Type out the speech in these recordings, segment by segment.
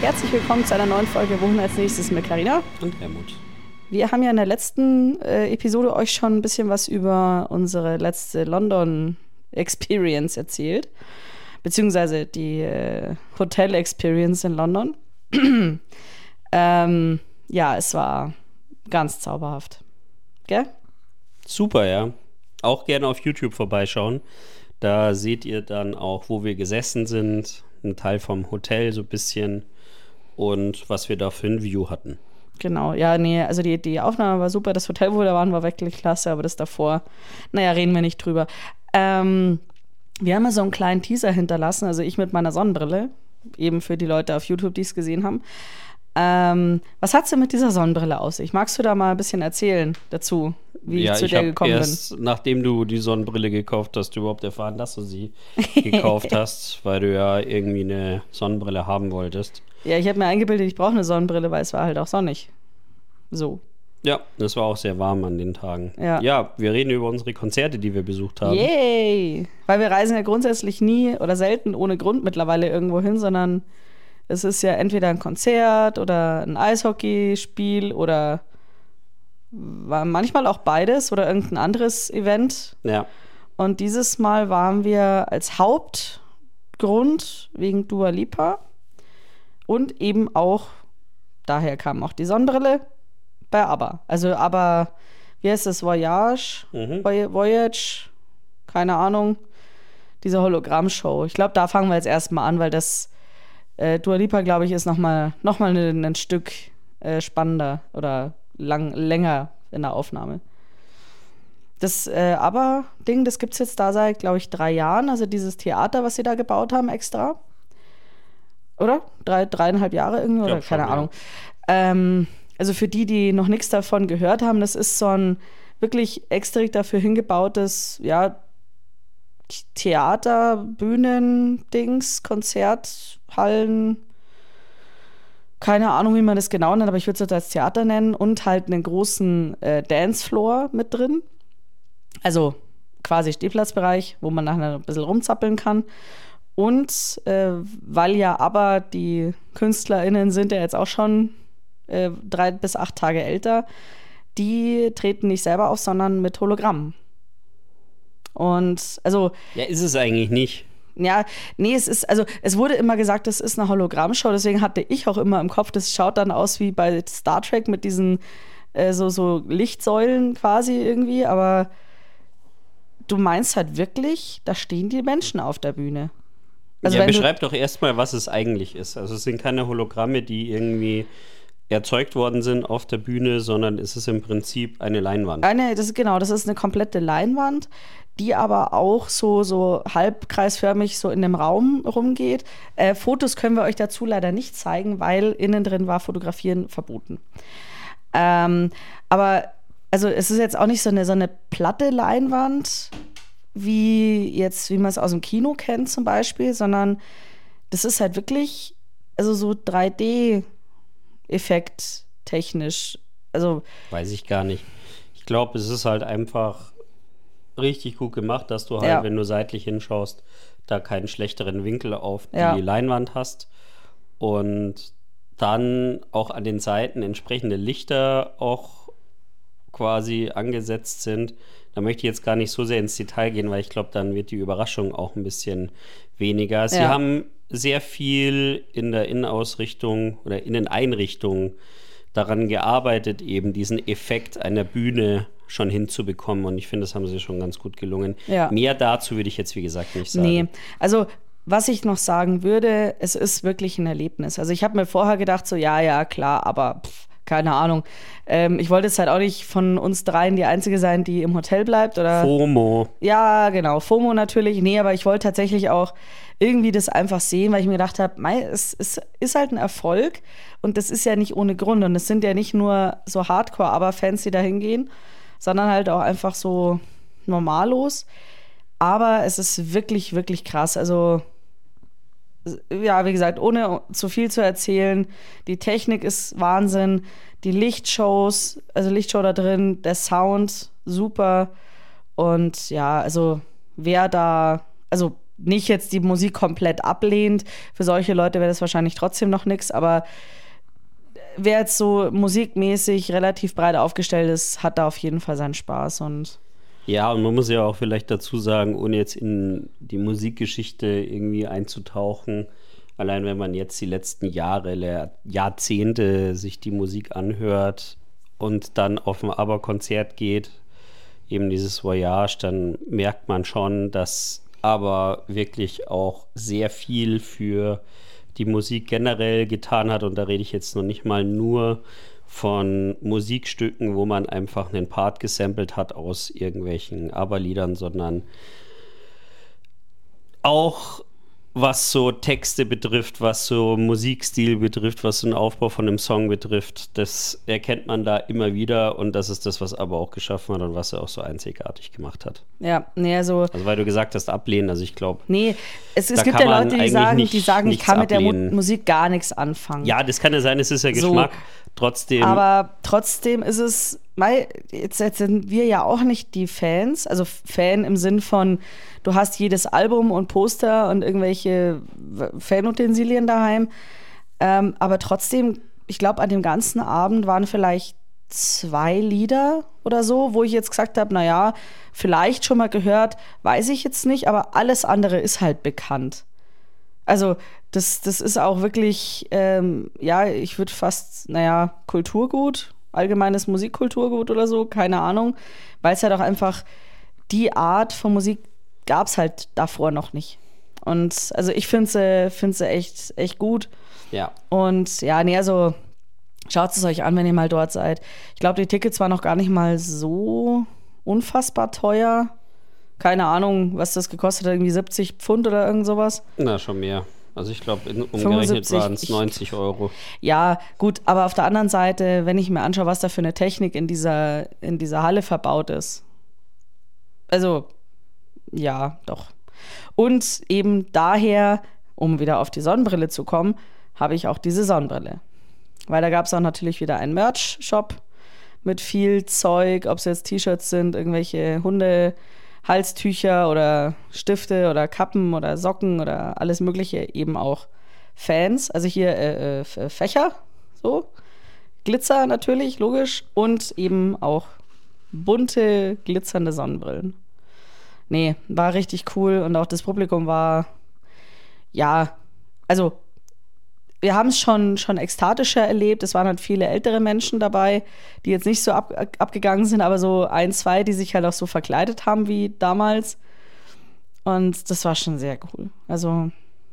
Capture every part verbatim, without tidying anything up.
herzlich willkommen zu einer neuen Folge Wohin als nächstes mit Carina und Helmut. Wir haben ja in der letzten äh, Episode euch schon ein bisschen was über unsere letzte London-Experience erzählt, beziehungsweise die äh, Hotel-Experience in London. ähm, ja, es war ganz zauberhaft. Gell? Super, ja. Auch gerne auf YouTube vorbeischauen. Da seht ihr dann auch, wo wir gesessen sind, ein Teil vom Hotel so ein bisschen und was wir da für ein View hatten. Genau, ja, nee, also die, die Aufnahme war super, das Hotel, wo wir da waren, war wirklich klasse, aber das davor, naja, reden wir nicht drüber. Ähm, wir haben ja so einen kleinen Teaser hinterlassen, also ich mit meiner Sonnenbrille, eben für die Leute auf YouTube, die es gesehen haben. Ähm, was hat's denn mit dieser Sonnenbrille auf sich? Magst du da mal ein bisschen erzählen dazu, wie ja, ich zu ich der hab gekommen erst, bin? Nachdem du die Sonnenbrille gekauft hast, überhaupt erfahren, dass du sie gekauft hast, weil du ja irgendwie eine Sonnenbrille haben wolltest. Ja, ich habe mir eingebildet, ich brauche eine Sonnenbrille, weil es war halt auch sonnig. So. Ja, es war auch sehr warm an den Tagen. Ja. ja, wir reden über unsere Konzerte, die wir besucht haben. Yay! Weil wir reisen ja grundsätzlich nie oder selten ohne Grund mittlerweile irgendwo hin, sondern es ist ja entweder ein Konzert oder ein Eishockeyspiel oder war manchmal auch beides oder irgendein anderes Event. Ja. Und dieses Mal waren wir als Hauptgrund wegen Dua Lipa und eben auch, daher kam auch die Sonnenbrille, bei ABBA. Also ABBA, wie heißt das, Voyage? Mhm. Voy- Voyage? Keine Ahnung. Diese Hologrammshow. Ich glaube, da fangen wir jetzt erstmal an, weil das äh, Dua Lipa, glaube ich, ist nochmal noch mal ein, ein Stück äh, spannender oder lang, länger in der Aufnahme. Das äh, ABBA-Ding, das gibt es jetzt da seit, glaube ich, drei Jahren. Also dieses Theater, was sie da gebaut haben extra. Oder? Drei, dreieinhalb Jahre irgendwie? Oder Glaub keine schon, Ahnung. Ja. Ähm, also für die, die noch nichts davon gehört haben, das ist so ein wirklich extra dafür hingebautes, ja, Theater, Bühnen, Dings, Konzerthallen, keine Ahnung, wie man das genau nennt, aber ich würde es als Theater nennen und halt einen großen äh, Dancefloor mit drin. Also quasi Stehplatzbereich, wo man nachher ein bisschen rumzappeln kann. Und äh, weil ja aber die KünstlerInnen sind ja jetzt auch schon äh, drei bis acht Tage älter, die treten nicht selber auf, sondern mit Hologrammen. Und also. Ja, ist es eigentlich nicht. Ja, nee, es ist, also es wurde immer gesagt, das ist eine Hologrammshow, deswegen hatte ich auch immer im Kopf, das schaut dann aus wie bei Star Trek mit diesen äh, so, so Lichtsäulen quasi irgendwie, aber du meinst halt wirklich, da stehen die Menschen auf der Bühne. Also ja, wenn beschreib doch erstmal, was es eigentlich ist. Also es sind keine Hologramme, die irgendwie erzeugt worden sind auf der Bühne, sondern es ist im Prinzip eine Leinwand. Eine, das ist genau, das ist eine komplette Leinwand, die aber auch so, so halbkreisförmig so in dem Raum rumgeht. Äh, Fotos können wir euch dazu leider nicht zeigen, weil innen drin war Fotografieren verboten. Ähm, aber also es ist jetzt auch nicht so eine, so eine platte Leinwand, wie jetzt, wie man es aus dem Kino kennt zum Beispiel, sondern das ist halt wirklich, also so drei D-Effekt technisch. Also weiß ich gar nicht. Ich glaube, es ist halt einfach richtig gut gemacht, dass du halt, ja. wenn du seitlich hinschaust, da keinen schlechteren Winkel auf die ja. Leinwand hast und dann auch an den Seiten entsprechende Lichter auch quasi angesetzt sind. Da möchte ich jetzt gar nicht so sehr ins Detail gehen, weil ich glaube, dann wird die Überraschung auch ein bisschen weniger. Sie Ja. haben sehr viel in der Innenausrichtung oder Inneneinrichtung daran gearbeitet, eben diesen Effekt einer Bühne schon hinzubekommen. Und ich finde, das haben sie schon ganz gut gelungen. Ja. Mehr dazu würde ich jetzt, wie gesagt, nicht sagen. Nee, also was ich noch sagen würde, es ist wirklich ein Erlebnis. Also ich habe mir vorher gedacht, so ja, ja, klar, aber pff, keine Ahnung. Ähm, ich wollte jetzt halt auch nicht von uns dreien die Einzige sein, die im Hotel bleibt. Oder FOMO. Ja, genau, FOMO natürlich. Nee, aber ich wollte tatsächlich auch irgendwie das einfach sehen, weil ich mir gedacht habe, es, es ist halt ein Erfolg und das ist ja nicht ohne Grund. Und es sind ja nicht nur so Hardcore-Aber-Fans, die da hingehen, sondern halt auch einfach so normallos. Aber es ist wirklich, wirklich krass. Also ja, wie gesagt, ohne zu viel zu erzählen, die Technik ist Wahnsinn, die Lichtshows, also Lichtshow da drin, der Sound super und ja, also wer da, also nicht jetzt die Musik komplett ablehnt. Für solche Leute wäre das wahrscheinlich trotzdem noch nichts, aber wer jetzt so musikmäßig relativ breit aufgestellt ist, hat da auf jeden Fall seinen Spaß. Und ja, und man muss ja auch vielleicht dazu sagen, ohne jetzt in die Musikgeschichte irgendwie einzutauchen, allein wenn man jetzt die letzten Jahre, Jahrzehnte sich die Musik anhört und dann auf ein ABBA-Konzert geht, eben dieses Voyage, dann merkt man schon, dass aber wirklich auch sehr viel für die Musik generell getan hat. Und da rede ich jetzt noch nicht mal nur von Musikstücken, wo man einfach einen Part gesampelt hat aus irgendwelchen ABBA-Liedern, sondern auch was so Texte betrifft, was so Musikstil betrifft, was so einen Aufbau von einem Song betrifft, das erkennt man da immer wieder und das ist das, was ABBA auch geschaffen hat und was er auch so einzigartig gemacht hat. Ja, nee, also Also weil du gesagt hast, ablehnen, also ich glaube... Nee, es, es gibt ja Leute, die sagen, nicht, die sagen, ich kann mit ablehnen. der Mu- Musik gar nichts anfangen. Ja, das kann ja sein, es ist ja Geschmack, so, trotzdem... Aber trotzdem ist es, weil jetzt, jetzt sind wir ja auch nicht die Fans, also Fan im Sinn von, du hast jedes Album und Poster und irgendwelche Fanutensilien daheim. Ähm, aber trotzdem, ich glaube, an dem ganzen Abend waren vielleicht zwei Lieder oder so, wo ich jetzt gesagt habe, naja, vielleicht schon mal gehört, weiß ich jetzt nicht, aber alles andere ist halt bekannt. Also das, das ist auch wirklich, ähm, ja, ich würde fast, naja, Kulturgut, allgemeines Musikkulturgut oder so, keine Ahnung, weil es halt auch einfach die Art von Musik gab es halt davor noch nicht. Und also ich finde sie find sie echt, echt gut. Ja. Und ja, nee, also schaut es euch an, wenn ihr mal dort seid. Ich glaube, die Tickets waren noch gar nicht mal so unfassbar teuer. Keine Ahnung, was das gekostet hat, irgendwie siebzig Pfund oder irgend sowas. Na, schon mehr. Also ich glaube, umgerechnet waren es neunzig Euro. Ja, gut, aber auf der anderen Seite, wenn ich mir anschaue, was da für eine Technik in dieser, in dieser Halle verbaut ist. Also ja, doch. Und eben daher, um wieder auf die Sonnenbrille zu kommen, habe ich auch diese Sonnenbrille. Weil da gab es auch natürlich wieder einen Merch-Shop mit viel Zeug, ob es jetzt T-Shirts sind, irgendwelche Hunde-Halstücher oder Stifte oder Kappen oder Socken oder alles mögliche, eben auch Fans. Also hier äh, äh, Fächer, so. Glitzer natürlich, logisch. Und eben auch bunte, glitzernde Sonnenbrillen. Nee, war richtig cool und auch das Publikum war, ja, also wir haben es schon, schon ekstatischer erlebt. Es waren halt viele ältere Menschen dabei, die jetzt nicht so ab, abgegangen sind, aber so ein, zwei, die sich halt auch so verkleidet haben wie damals. Und das war schon sehr cool. Also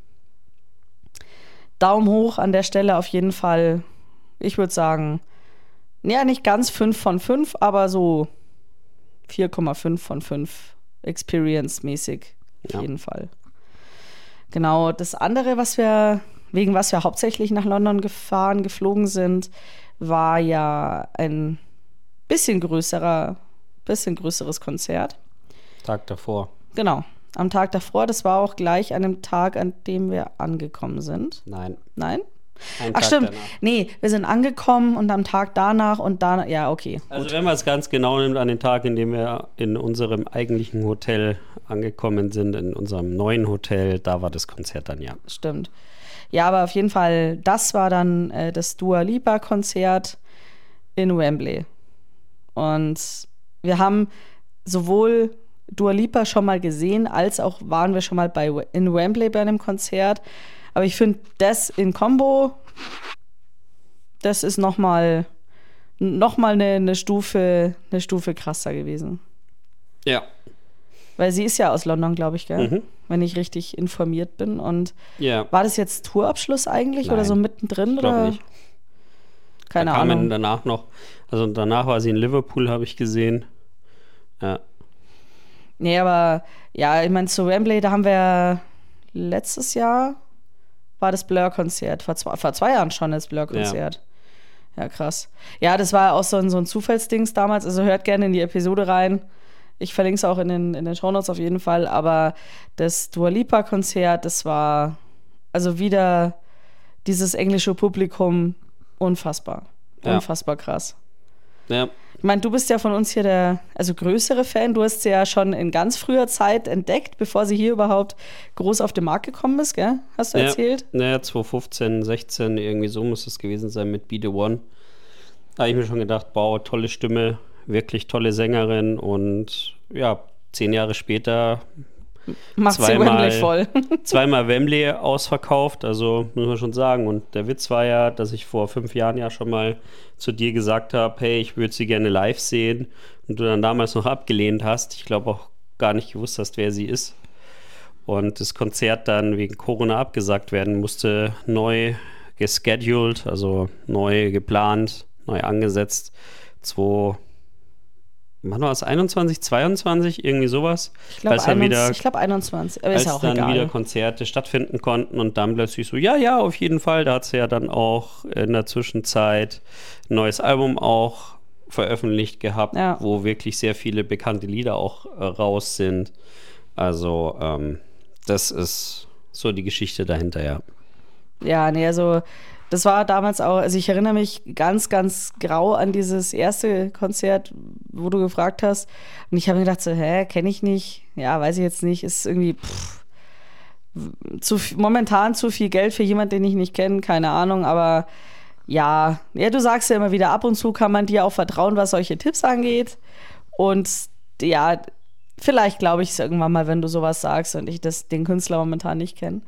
Daumen hoch an der Stelle auf jeden Fall. Ich würde sagen, ja, nicht ganz fünf von fünf, aber so vier Komma fünf von fünf. Experience-mäßig auf ja. jeden Fall. Genau, das andere, was wir, wegen was wir hauptsächlich nach London gefahren, geflogen sind, war ja ein bisschen größerer, bisschen größeres Konzert. Tag davor. Genau, am Tag davor, das war auch gleich an dem Tag, an dem wir angekommen sind. Nein. Nein? Ein Ach Tag stimmt, danach. Nee, wir sind angekommen und am Tag danach und dann, ja, okay. Also gut. wenn man es ganz genau nimmt, an den Tag, in dem wir in unserem eigentlichen Hotel angekommen sind, in unserem neuen Hotel, da war das Konzert dann, ja. Stimmt. Ja, aber auf jeden Fall, das war dann äh, das Dua Lipa-Konzert in Wembley. Und wir haben sowohl Dua Lipa schon mal gesehen, als auch waren wir schon mal bei, in Wembley bei einem Konzert. Aber ich finde, das in Kombo, das ist nochmal noch mal eine, eine, Stufe, eine Stufe krasser gewesen. Ja. Weil sie ist ja aus London, glaube ich, gell? Mhm. Wenn ich richtig informiert bin. Und ja. War das jetzt Tourabschluss eigentlich Nein, oder so mittendrin? Ich glaube nicht. Keine da Ahnung. Kamen danach noch, also danach war sie in Liverpool, habe ich gesehen. Ja. Nee, aber ja, ich meine, zu Wembley, da haben wir letztes Jahr war das Blur-Konzert. Vor zwei, vor zwei Jahren schon das Blur-Konzert. Ja. ja, krass. Ja, das war auch so ein, so ein Zufallsdings damals. Also hört gerne in die Episode rein. Ich verlinke es auch in den, in den Shownotes auf jeden Fall. Aber das Dua Lipa-Konzert, das war also wieder dieses englische Publikum unfassbar. Ja. Unfassbar krass. Ja. Ich meine, du bist ja von uns hier der also größere Fan. Du hast sie ja schon in ganz früher Zeit entdeckt, bevor sie hier überhaupt groß auf den Markt gekommen ist, gell? Hast du ja, erzählt? Naja, zwanzig fünfzehn, sechzehn, irgendwie so muss es gewesen sein mit Be The One. Da habe ich mir schon gedacht, wow, tolle Stimme, wirklich tolle Sängerin und ja, zehn Jahre später Macht sie zweimal, Wembley voll. zweimal Wembley ausverkauft, also muss man schon sagen. Und der Witz war ja, dass ich vor fünf Jahren ja schon mal zu dir gesagt habe, hey, ich würde sie gerne live sehen und du dann damals noch abgelehnt hast. Ich glaube auch gar nicht gewusst hast, wer sie ist. Und das Konzert dann wegen Corona abgesagt werden musste, neu gescheduled, also neu geplant, neu angesetzt. Zwei Wann war es? einundzwanzig, zweiundzwanzig, irgendwie sowas. Ich glaube einundzwanzig, glaub einundzwanzig, aber als ist ja auch dann egal. wieder Konzerte stattfinden konnten und dann plötzlich so, ja, ja, auf jeden Fall. Da hat sie ja dann auch in der Zwischenzeit ein neues Album auch veröffentlicht gehabt, Ja. wo wirklich sehr viele bekannte Lieder auch äh, raus sind. Also ähm, das ist so die Geschichte dahinter, ja. Ja, nee, also das war damals auch, also ich erinnere mich ganz, ganz grau an dieses erste Konzert, wo du gefragt hast. Und ich habe mir gedacht so, hä, kenne ich nicht. Ja, weiß ich jetzt nicht. Ist irgendwie pff, zu, momentan zu viel Geld für jemanden, den ich nicht kenne. Keine Ahnung, aber ja. Ja, du sagst ja immer wieder, ab und zu kann man dir auch vertrauen, was solche Tipps angeht. Und ja, vielleicht glaube ich es irgendwann mal, wenn du sowas sagst und ich das, den Künstler momentan nicht kenne.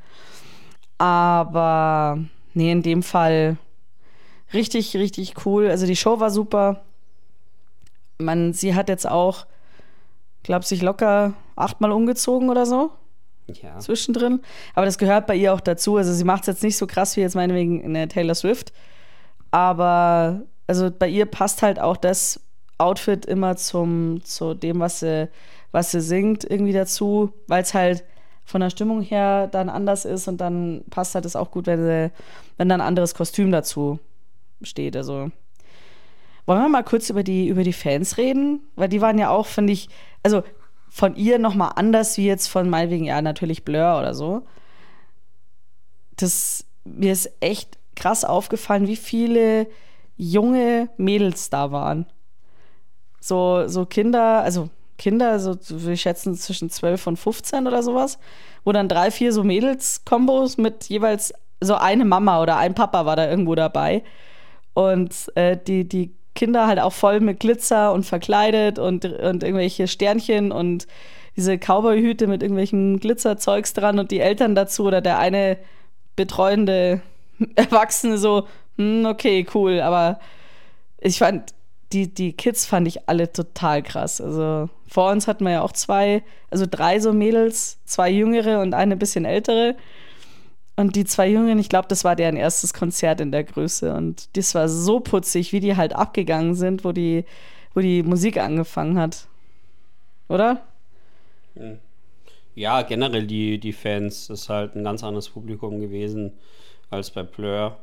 Aber nee, in dem Fall richtig, richtig cool. Also die Show war super. Man, sie hat jetzt auch, glaube sich locker achtmal umgezogen oder so. Ja. Zwischendrin. Aber das gehört bei ihr auch dazu. Also sie macht es jetzt nicht so krass wie jetzt meinetwegen in der Taylor Swift. Aber also bei ihr passt halt auch das Outfit immer zum, zu dem, was sie, was sie singt, irgendwie dazu, weil es halt von der Stimmung her dann anders ist und dann passt halt das auch gut, wenn, sie, wenn dann ein anderes Kostüm dazu steht. Also wollen wir mal kurz über die, über die Fans reden? Weil die waren ja auch, finde ich, also von ihr nochmal anders wie jetzt von meinetwegen, ja, natürlich Blur oder so. Das, mir ist echt krass aufgefallen, wie viele junge Mädels da waren. So, so Kinder, also Kinder, so wir schätzen zwischen zwölf und fünfzehn oder sowas, wo dann drei, vier so Mädels-Kombos mit jeweils so eine Mama oder ein Papa war da irgendwo dabei. Und äh, die, die Kinder halt auch voll mit Glitzer und verkleidet und, und irgendwelche Sternchen und diese Cowboy-Hüte mit irgendwelchen Glitzerzeugs dran und die Eltern dazu oder der eine betreuende Erwachsene so, hm, okay, cool, aber ich fand, die, die Kids fand ich alle total krass. Also vor uns hatten wir ja auch zwei, also drei so Mädels, zwei jüngere und eine bisschen ältere. Und die zwei Jüngeren, ich glaube, das war deren erstes Konzert in der Größe. Und das war so putzig, wie die halt abgegangen sind, wo die, wo die Musik angefangen hat. Oder? Ja, generell die, die Fans ist halt ein ganz anderes Publikum gewesen als bei Blur.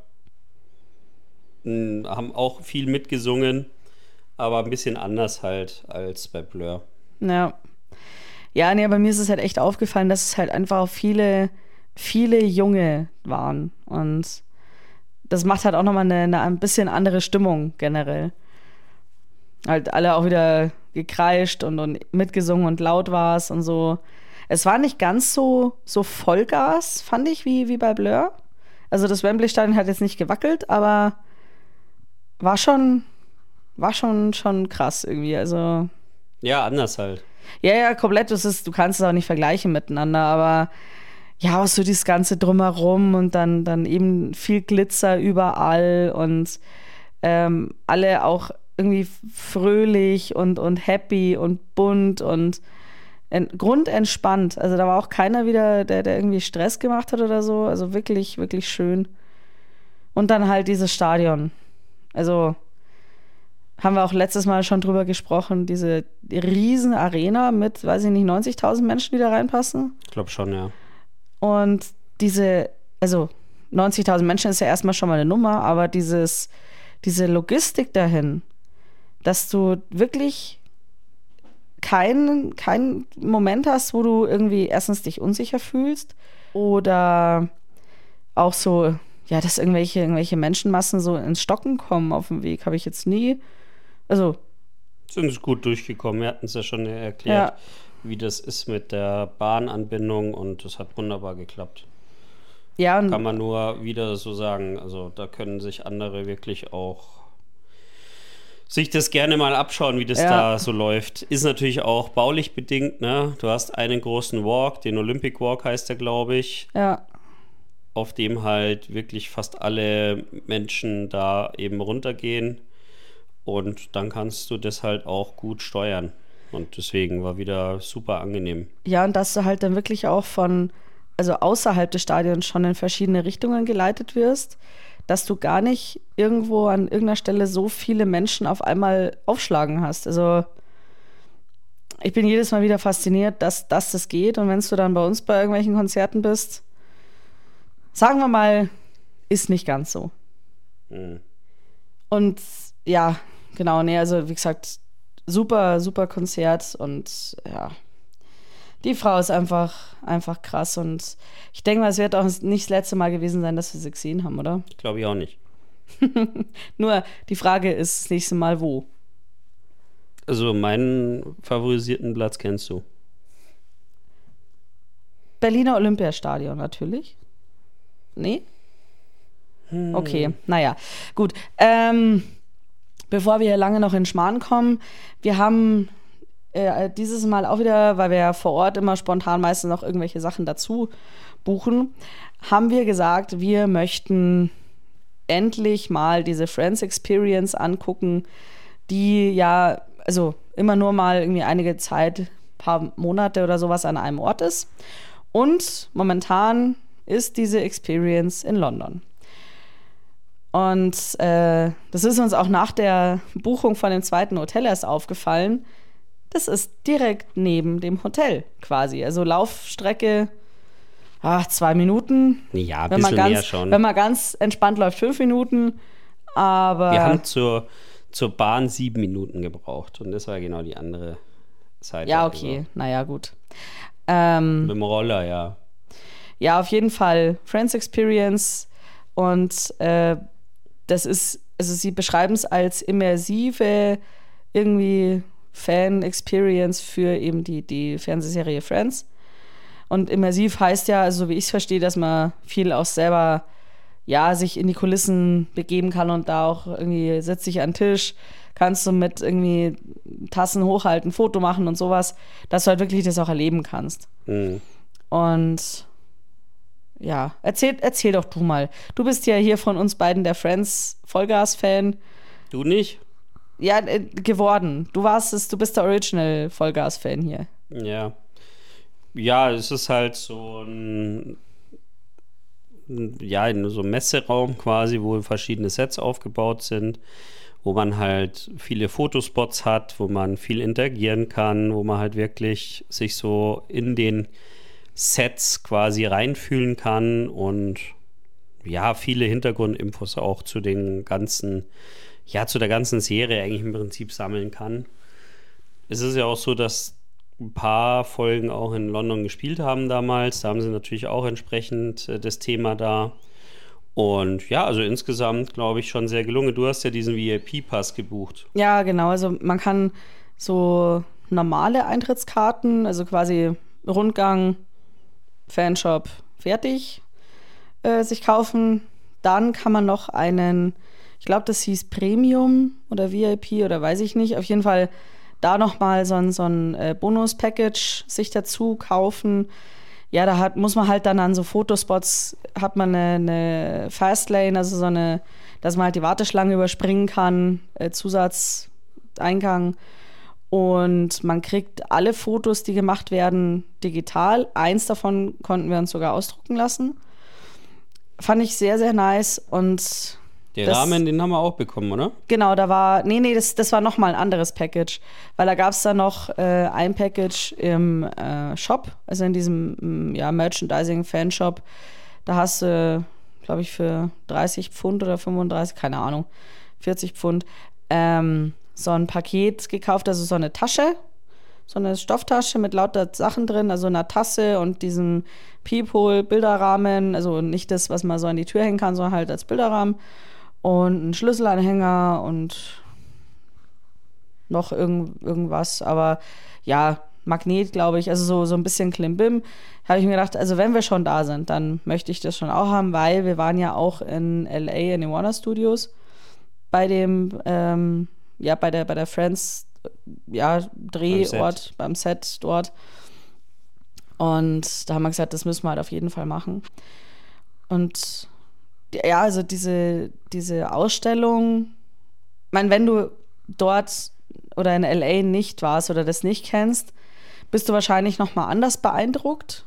Haben auch viel mitgesungen, aber ein bisschen anders halt als bei Blur. Ja. Ja, nee, bei mir ist es halt echt aufgefallen, dass es halt einfach auch viele, viele Junge waren. Und das macht halt auch nochmal eine, eine ein bisschen andere Stimmung generell. Halt alle auch wieder gekreischt und, und mitgesungen und laut war es und so. Es war nicht ganz so, so Vollgas, fand ich, wie, wie bei Blur. Also das Wembley-Stadion hat jetzt nicht gewackelt, aber war schon, war schon, schon krass irgendwie. Also ja, anders halt. Ja, ja, komplett. Das ist, du kannst es auch nicht vergleichen miteinander, aber ja, auch so dieses Ganze drumherum und dann, dann eben viel Glitzer überall und ähm, alle auch irgendwie fröhlich und, und happy und bunt und en- grundentspannt. Also da war auch keiner wieder, der, der irgendwie Stress gemacht hat oder so. Also wirklich, wirklich schön. Und dann halt dieses Stadion. Also haben wir auch letztes Mal schon drüber gesprochen, diese riesen Arena mit, weiß ich nicht, neunzigtausend Menschen, die da reinpassen. Ich glaube schon, ja. Und diese, also neunzigtausend Menschen ist ja erstmal schon mal eine Nummer, aber dieses, diese Logistik dahin, dass du wirklich keinen keinen Moment hast, wo du irgendwie erstens dich unsicher fühlst oder auch so, ja, dass irgendwelche, irgendwelche Menschenmassen so ins Stocken kommen auf dem Weg, habe ich jetzt nie, also Sind es gut durchgekommen. Wir hatten es ja schon erklärt, ja. wie das ist mit der Bahnanbindung und das hat wunderbar geklappt. Ja, und kann man nur wieder so sagen. Also da können sich andere wirklich auch sich das gerne mal abschauen, wie das ja. da so läuft. Ist natürlich auch baulich bedingt, ne? Du hast einen großen Walk, den Olympic Walk heißt der, glaube ich. Ja. Auf dem halt wirklich fast alle Menschen da eben runtergehen. Und dann kannst du das halt auch gut steuern. Und deswegen war wieder super angenehm. Ja, und dass du halt dann wirklich auch von, also außerhalb des Stadions schon in verschiedene Richtungen geleitet wirst, dass du gar nicht irgendwo an irgendeiner Stelle so viele Menschen auf einmal aufschlagen hast. Also ich bin jedes Mal wieder fasziniert, dass, dass das geht. Und wenn du dann bei uns bei irgendwelchen Konzerten bist, sagen wir mal, ist nicht ganz so. Mhm. Und ja, genau, nee, also wie gesagt, super, super Konzert und ja, die Frau ist einfach, einfach krass und ich denke mal, es wird auch nicht das letzte Mal gewesen sein, dass wir sie gesehen haben, oder? Glaube ich auch nicht. Nur die Frage ist das nächste Mal wo? Also meinen favorisierten Platz kennst du? Berliner Olympiastadion natürlich. Nee? Hm. Okay, naja, gut. Ähm, bevor wir lange noch in Schmarrn kommen, wir haben äh, dieses Mal auch wieder, weil wir ja vor Ort immer spontan meistens noch irgendwelche Sachen dazu buchen, haben wir gesagt, wir möchten endlich mal diese Friends Experience angucken, die ja, also immer nur mal irgendwie einige Zeit, paar Monate oder sowas an einem Ort ist. Und momentan ist diese Experience in London. Und äh, das ist uns auch nach der Buchung von dem zweiten Hotel erst aufgefallen. Das ist direkt neben dem Hotel quasi. Also Laufstrecke, ach, zwei Minuten. Ja, ein wenn bisschen man ganz, mehr schon. Wenn man ganz entspannt läuft, fünf Minuten. Aber wir haben zur, zur Bahn sieben Minuten gebraucht. Und das war genau die andere Seite. Ja, okay, also. Naja, gut. Ähm, Mit dem Roller, ja. Ja, auf jeden Fall Friends Experience. Und äh, das ist, also sie beschreiben es als immersive irgendwie Fan-Experience für eben die, die Fernsehserie Friends. Und immersiv heißt ja, also wie ich es verstehe, dass man viel auch selber, ja, sich in die Kulissen begeben kann und da auch irgendwie sitzt sich an den Tisch, kannst du mit irgendwie Tassen hochhalten, Foto machen und sowas, dass du halt wirklich das auch erleben kannst. Mhm. Und ja, erzähl, erzähl doch du mal. Du bist ja hier von uns beiden der Friends-Vollgas-Fan. Du nicht? Ja, äh, geworden. Du warst es, du bist der Original-Vollgas-Fan hier. Ja. Ja, es ist halt so ein, ja, so ein Messeraum quasi, wo verschiedene Sets aufgebaut sind, wo man halt viele Fotospots hat, wo man viel interagieren kann, wo man halt wirklich sich so in den Sets quasi reinfühlen kann und ja, viele Hintergrundinfos auch zu den ganzen, ja, zu der ganzen Serie eigentlich im Prinzip sammeln kann. Es ist ja auch so, dass ein paar Folgen auch in London gespielt haben damals. Da haben sie natürlich auch entsprechend äh, das Thema da. Und ja, also insgesamt glaube ich schon sehr gelungen. Du hast ja diesen V I P-Pass gebucht. Ja, genau. Also man kann so normale Eintrittskarten, also quasi Rundgang, Fanshop, fertig, äh, sich kaufen. Dann kann man noch einen, ich glaube, das hieß Premium oder V I P oder weiß ich nicht. Auf jeden Fall da nochmal so ein, so ein äh, Bonus-Package sich dazu kaufen. Ja, da hat, muss man halt dann an so Fotospots, hat man eine, eine Fastlane, also so eine, dass man halt die Warteschlange überspringen kann, äh, Zusatzeingang. Und man kriegt alle Fotos, die gemacht werden, digital. Eins davon konnten wir uns sogar ausdrucken lassen. Fand ich sehr, sehr nice. Und der das, Rahmen, den haben wir auch bekommen, oder? Genau, da war, nee, nee, das, das war nochmal ein anderes Package. Weil da gab es dann noch äh, ein Package im äh, Shop, also in diesem ja, Merchandising-Fanshop. Da hast du, glaube ich, für dreißig Pfund oder fünfunddreißig, keine Ahnung, vierzig Pfund, ähm, so ein Paket gekauft, also so eine Tasche, so eine Stofftasche mit lauter Sachen drin, also einer Tasse und diesem Peephole-Bilderrahmen, also nicht das, was man so an die Tür hängen kann, sondern halt als Bilderrahmen und ein Schlüsselanhänger und noch irgend, irgendwas. Aber ja, Magnet, glaube ich, also so, so ein bisschen Klimbim. Habe ich mir gedacht, also wenn wir schon da sind, dann möchte ich das schon auch haben, weil wir waren ja auch in L A in den Warner Studios bei dem, ähm, ja, bei der, bei der Friends, ja, Drehort, beim Set. beim Set dort. Und da haben wir gesagt, das müssen wir halt auf jeden Fall machen. Und ja, also diese, diese Ausstellung, ich meine, wenn du dort oder in L A nicht warst oder das nicht kennst, bist du wahrscheinlich noch mal anders beeindruckt,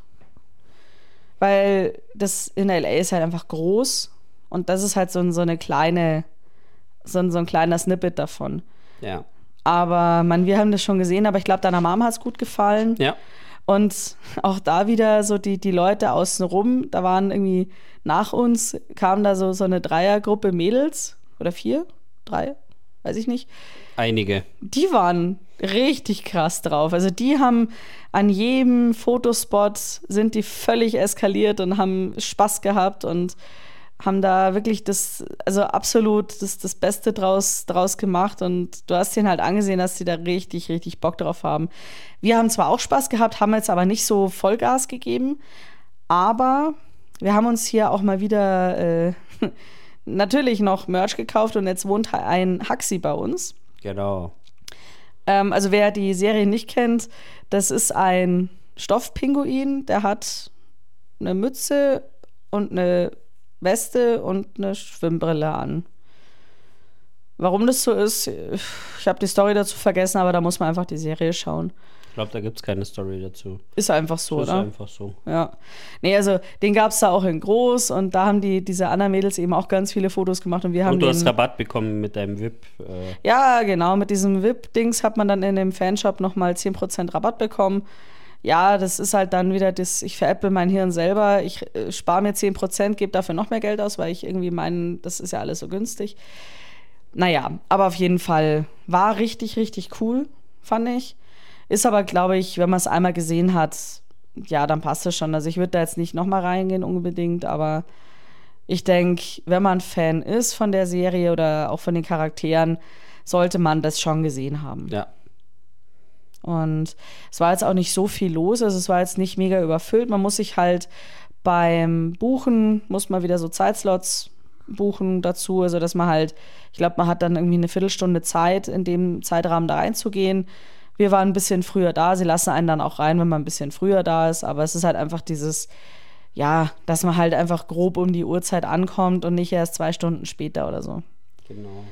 weil das in L A ist halt einfach groß und das ist halt so, so eine kleine, so ein, so ein kleiner Snippet davon. Ja. Aber man, wir haben das schon gesehen, aber ich glaube, deiner Mom hat es gut gefallen. Ja. Und auch da wieder so die, die Leute außenrum, da waren irgendwie nach uns, kam da so, so eine Dreiergruppe Mädels oder vier, drei, weiß ich nicht. Einige. Die waren richtig krass drauf. Also die haben an jedem Fotospot sind die völlig eskaliert und haben Spaß gehabt und haben da wirklich das, also absolut das, das Beste draus, draus gemacht und du hast denen halt angesehen, dass die da richtig, richtig Bock drauf haben. Wir haben zwar auch Spaß gehabt, haben jetzt aber nicht so Vollgas gegeben, aber wir haben uns hier auch mal wieder äh, natürlich noch Merch gekauft und jetzt wohnt ein Haxi bei uns. Genau. Ähm, also wer die Serie nicht kennt, das ist ein Stoffpinguin, der hat eine Mütze und eine Weste und eine Schwimmbrille an. Warum das so ist, ich habe die Story dazu vergessen, aber da muss man einfach die Serie schauen. Ich glaube, da gibt es keine Story dazu. Ist einfach so, ist oder? Ist einfach so. Ja. Nee, also den gab es da auch in groß und da haben die diese anderen Mädels eben auch ganz viele Fotos gemacht und wir haben Und du den, hast Rabatt bekommen mit deinem V I P. Äh. Ja, genau, mit diesem V I P-Dings hat man dann in dem Fanshop nochmal zehn Prozent Rabatt bekommen. Ja, das ist halt dann wieder das, ich veräpple mein Hirn selber, ich äh, spare mir zehn Prozent, gebe dafür noch mehr Geld aus, weil ich irgendwie meine, das ist ja alles so günstig. Naja, aber auf jeden Fall war richtig, richtig cool, fand ich. Ist aber, glaube ich, wenn man es einmal gesehen hat, ja, dann passt es schon. Also ich würde da jetzt nicht nochmal reingehen unbedingt, aber ich denke, wenn man Fan ist von der Serie oder auch von den Charakteren, sollte man das schon gesehen haben. Ja. Und es war jetzt auch nicht so viel los, also es war jetzt nicht mega überfüllt. Man muss sich halt beim Buchen, muss man wieder so Zeitslots buchen dazu, also dass man halt, ich glaube, man hat dann irgendwie eine Viertelstunde Zeit, in dem Zeitrahmen da reinzugehen. Wir waren ein bisschen früher da, sie lassen einen dann auch rein, wenn man ein bisschen früher da ist, aber es ist halt einfach dieses, ja, dass man halt einfach grob um die Uhrzeit ankommt und nicht erst zwei Stunden später oder so. Genau.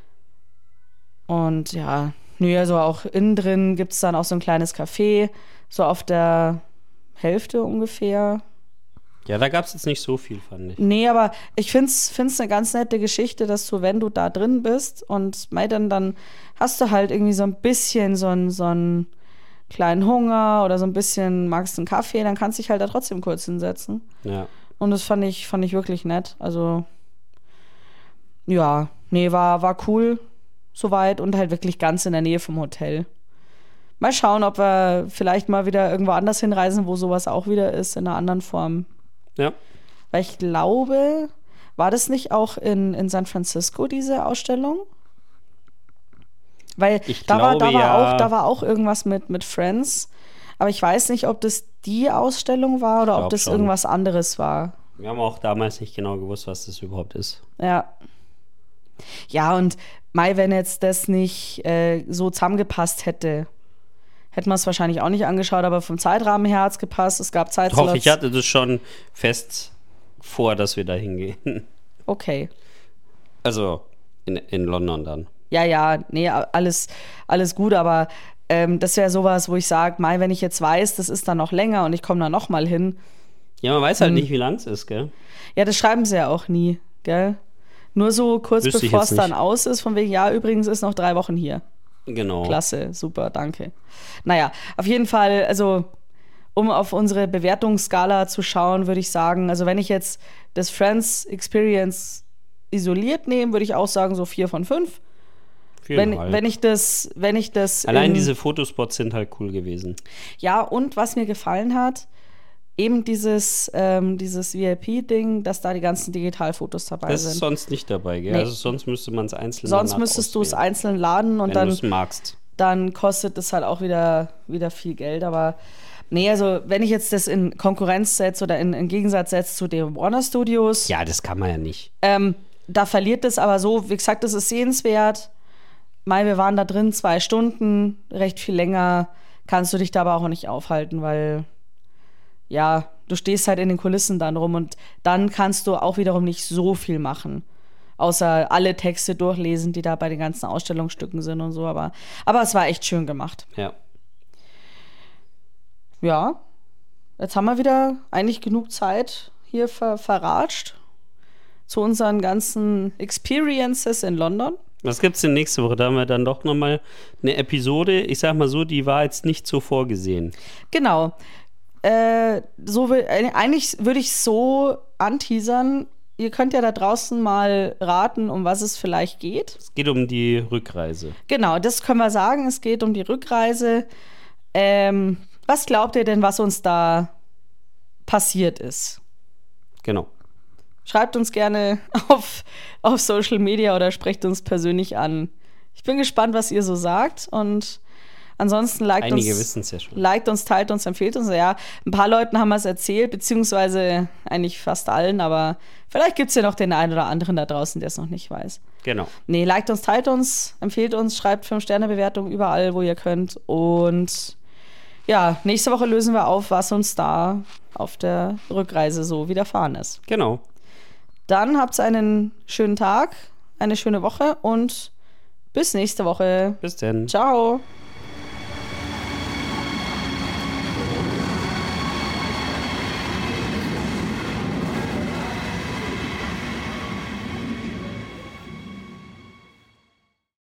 Und ja, nö, also auch innen drin gibt es dann auch so ein kleines Café, so auf der Hälfte ungefähr. Ja, da gab es jetzt nicht so viel, fand ich. Nee, aber ich finde es eine ganz nette Geschichte, dass du, wenn du da drin bist und mei, dann, dann hast du halt irgendwie so ein bisschen so einen so einen kleinen Hunger oder so ein bisschen magst einen Kaffee, dann kannst du dich halt da trotzdem kurz hinsetzen. Ja. Und das fand ich, fand ich wirklich nett. Also, ja, nee, war, war cool soweit und halt wirklich ganz in der Nähe vom Hotel. Mal schauen, ob wir vielleicht mal wieder irgendwo anders hinreisen, wo sowas auch wieder ist, in einer anderen Form. Ja. Weil ich glaube, war das nicht auch in, in San Francisco, diese Ausstellung? Weil ich da, glaube, war, da, war ja. auch, da war auch irgendwas mit, mit Friends. Aber ich weiß nicht, ob das die Ausstellung war oder ob das schon. irgendwas anderes war. Wir haben auch damals nicht genau gewusst, was das überhaupt ist. Ja. Ja, und Mai, wenn jetzt das nicht äh, so zusammengepasst hätte, hätten wir es wahrscheinlich auch nicht angeschaut, aber vom Zeitrahmen her hat es gepasst. Es gab Zeitslots. Doch, ich hatte das schon fest vor, dass wir da hingehen. Okay. Also in, in London dann. Ja, ja, nee, alles, alles gut, aber ähm, das wäre sowas, wo ich sage, Mai, wenn ich jetzt weiß, das ist dann noch länger und ich komme da noch mal hin. Ja, man weiß halt hm. nicht, wie lang es ist, gell? Ja, das schreiben sie ja auch nie, gell? Nur so kurz Wüsste bevor es ich jetzt dann nicht. aus ist, von wegen, ja, übrigens ist noch drei Wochen hier. Genau. Klasse, super, danke. Naja, auf jeden Fall, also um auf unsere Bewertungsskala zu schauen, würde ich sagen, also wenn ich jetzt das Friends Experience isoliert nehme, würde ich auch sagen, so vier von fünf. Wenn, wenn ich das, wenn ich das. Allein in, diese Fotospots sind halt cool gewesen. Ja, und was mir gefallen hat, eben dieses, ähm, dieses V I P-Ding, dass da die ganzen Digitalfotos dabei das sind. Das ist sonst nicht dabei, gell? Nee. Also sonst müsste man es einzeln Sonst müsstest du es einzeln laden und wenn dann. du es magst. dann kostet das halt auch wieder, wieder viel Geld. Aber nee, also wenn ich jetzt das in Konkurrenz setze oder in, in Gegensatz setze zu den Warner Studios, Ja, das kann man ja nicht. ähm, da verliert es aber so, wie gesagt, das ist sehenswert. Mai, wir waren da drin zwei Stunden, recht viel länger kannst du dich da aber auch nicht aufhalten, weil ja, du stehst halt in den Kulissen dann rum und dann kannst du auch wiederum nicht so viel machen. Außer alle Texte durchlesen, die da bei den ganzen Ausstellungsstücken sind und so. Aber, aber es war echt schön gemacht. Ja. Ja, jetzt haben wir wieder eigentlich genug Zeit hier ver verratscht zu unseren ganzen Experiences in London. Was gibt's denn nächste Woche? Da haben wir dann doch nochmal eine Episode. Ich sag mal so, die war jetzt nicht so vorgesehen. Genau. Äh, so will, eigentlich würde ich so anteasern, ihr könnt ja da draußen mal raten, um was es vielleicht geht. Es geht um die Rückreise. Genau, das können wir sagen. Es geht um die Rückreise. Ähm, was glaubt ihr denn, was uns da passiert ist? Genau. Schreibt uns gerne auf, auf Social Media oder sprecht uns persönlich an. Ich bin gespannt, was ihr so sagt. Und ansonsten liked Einige uns, wissen es ja schon. liked uns, teilt uns, empfiehlt uns. Ja, ein paar Leuten haben wir es erzählt, beziehungsweise eigentlich fast allen, aber vielleicht gibt es ja noch den einen oder anderen da draußen, der es noch nicht weiß. Genau. Nee, liked uns, teilt uns, empfiehlt uns, schreibt fünf Sterne Bewertung überall, wo ihr könnt. Und ja, nächste Woche lösen wir auf, was uns da auf der Rückreise so widerfahren ist. Genau. Dann habt einen schönen Tag, eine schöne Woche und bis nächste Woche. Bis dann. Ciao.